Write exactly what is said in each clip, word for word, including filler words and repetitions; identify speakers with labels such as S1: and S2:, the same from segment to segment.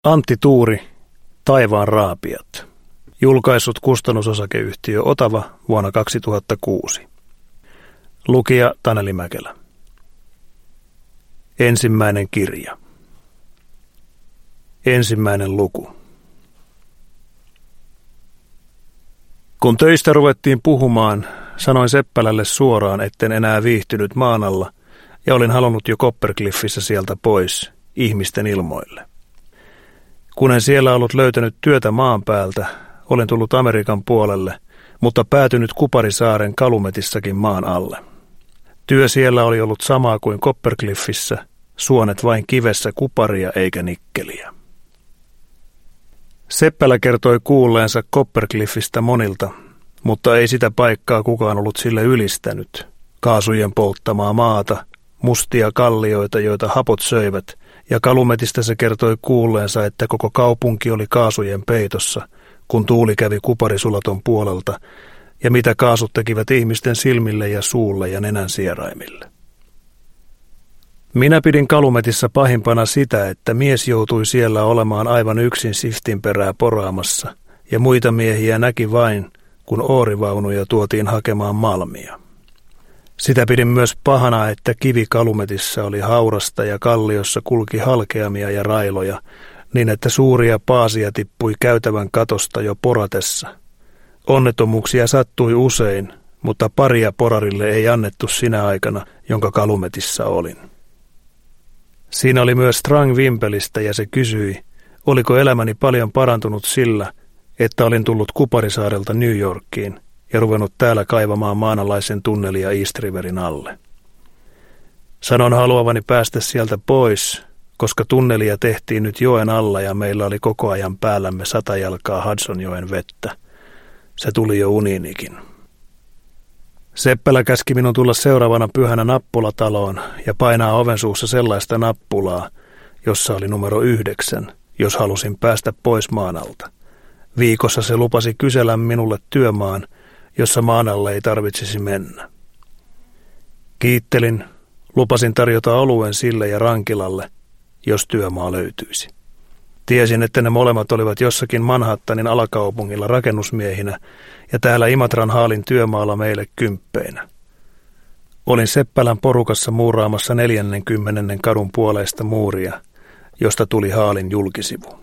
S1: Antti Tuuri, Taivaan raapiat. Julkaissut kustannusosakeyhtiö Otava vuonna kaksituhattakuusi. Lukija Taneli Mäkelä. Ensimmäinen kirja. Ensimmäinen luku. Kun töistä ruvettiin puhumaan, sanoin Seppälälle suoraan, etten enää viihtynyt maan alla ja olin halunnut jo Coppercliffissä sieltä pois, ihmisten ilmoille. Kun en siellä ollut löytänyt työtä maan päältä, olin tullut Amerikan puolelle, mutta päätynyt Kuparisaaren Calumetissakin maan alle. Työ siellä oli ollut samaa kuin Coppercliffissä, suonet vain kivessä kuparia eikä nikkeliä. Seppälä kertoi kuulleensa Coppercliffistä monilta, mutta ei sitä paikkaa kukaan ollut sille ylistänyt. Kaasujen polttamaa maata, mustia kallioita, joita hapot söivät, ja Calumetista se kertoi kuulleensa, että koko kaupunki oli kaasujen peitossa, kun tuuli kävi kuparisulaton puolelta, ja mitä kaasut tekivät ihmisten silmille ja suulle ja nenän sieraimille. Minä pidin Calumetissa pahimpana sitä, että mies joutui siellä olemaan aivan yksin siftin perää poraamassa, ja muita miehiä näki vain, kun oorivaunuja tuotiin hakemaan malmia. Sitä pidin myös pahana, että kivi Calumetissa oli haurasta ja kalliossa kulki halkeamia ja railoja, niin että suuria paasia tippui käytävän katosta jo poratessa. Onnettomuuksia sattui usein, mutta paria porarille ei annettu sinä aikana, jonka Calumetissa olin. Siinä oli myös Strang Vimpelistä ja se kysyi, oliko elämäni paljon parantunut sillä, että olin tullut Kuparisaarelta New Yorkiin ja ruvennut täällä kaivamaan maanalaisen tunnelia East Riverin alle. Sanon haluavani päästä sieltä pois, koska tunnelia tehtiin nyt joen alla ja meillä oli koko ajan päällämme sata jalkaa Hudsonjoen vettä. Se tuli jo uniinikin. Seppälä käski minun tulla seuraavana pyhänä nappulataloon ja painaa oven suussa sellaista nappulaa, jossa oli numero yhdeksän, jos halusin päästä pois maan alta. Viikossa se lupasi kysellä minulle työmaan, jossa maan alle ei tarvitsisi mennä. Kiittelin, lupasin tarjota oluen sille ja Rankilalle, jos työmaa löytyisi. Tiesin, että ne molemmat olivat jossakin Manhattanin alakaupungilla rakennusmiehinä ja täällä Imatran Haalin työmaalla meille kymppeinä. Olin Seppälän porukassa muuraamassa neljännenkymmenennen kadun puoleista muuria, josta tuli Haalin julkisivu.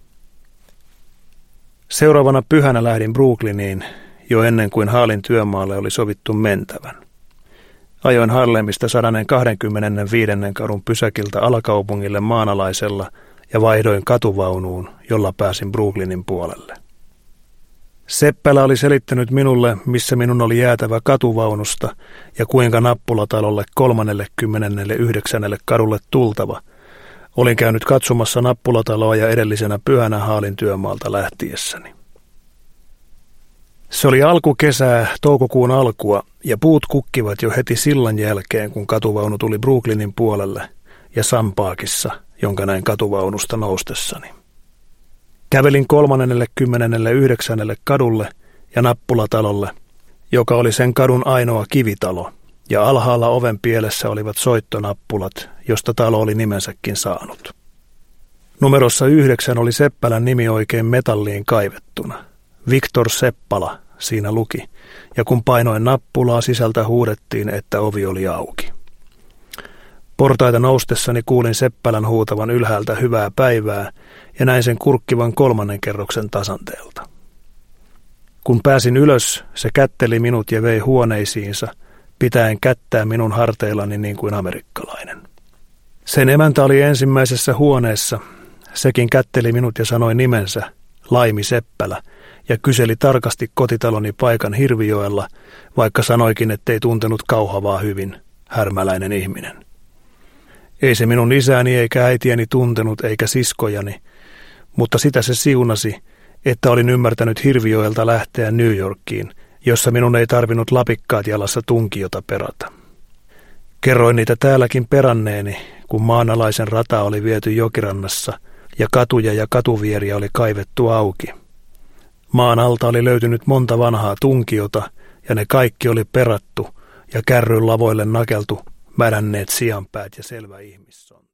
S1: Seuraavana pyhänä lähdin Brooklyniin jo ennen kuin Haalin työmaalle oli sovittu mentävän. Ajoin Harlemista sata kaksikymmentäviisi kadun pysäkiltä alakaupungille maanalaisella ja vaihdoin katuvaunuun, jolla pääsin Brooklynin puolelle. Seppälä oli selittänyt minulle, missä minun oli jäätävä katuvaunusta ja kuinka nappulatalolle kolmannellekymmenennellayhdeksännelle kadulle tultava. Olin käynyt katsomassa nappulataloa ja edellisenä pyhänä Haalin työmaalta lähtiessäni. Se oli alkukesää, toukokuun alkua, ja puut kukkivat jo heti sillan jälkeen, kun katuvaunu tuli Brooklynin puolelle ja Sampaakissa, jonka näin katuvaunusta noustessani. Kävelin kolmannellekymmenennellayhdeksännelle kadulle ja nappulatalolle, joka oli sen kadun ainoa kivitalo, ja alhaalla oven pielessä olivat soittonappulat, josta talo oli nimensäkin saanut. Numerossa yhdeksän oli Seppälän nimi oikein metalliin kaivettuna. Viktor Seppala siinä luki, ja kun painoin nappulaa, sisältä huudettiin, että ovi oli auki. Portaita noustessani kuulin Seppälän huutavan ylhäältä hyvää päivää ja näin sen kurkkivan kolmannen kerroksen tasanteelta. Kun pääsin ylös, se kätteli minut ja vei huoneisiinsa, pitäen kättää minun harteillani niin kuin amerikkalainen. Sen emäntä oli ensimmäisessä huoneessa, sekin kätteli minut ja sanoi nimensä, Laimi Seppälä, ja kyseli tarkasti kotitaloni paikan Hirvijoella, vaikka sanoikin, ettei tuntenut Kauhavaa hyvin, härmäläinen ihminen. Ei se minun isäni eikä äitiäni tuntenut eikä siskojani, mutta sitä se siunasi, että olin ymmärtänyt Hirvijoelta lähteä New Yorkiin, jossa minun ei tarvinnut lapikkaat jalassa tunkiota perata. Kerroin niitä täälläkin peranneeni, kun maanalaisen rata oli viety jokirannassa ja katuja ja katuvieriä oli kaivettu auki. Maan alta oli löytynyt monta vanhaa tunkiota ja ne kaikki oli perattu ja kärryn lavoille nakeltu, mädänneet sianpäät ja selvä ihmisson.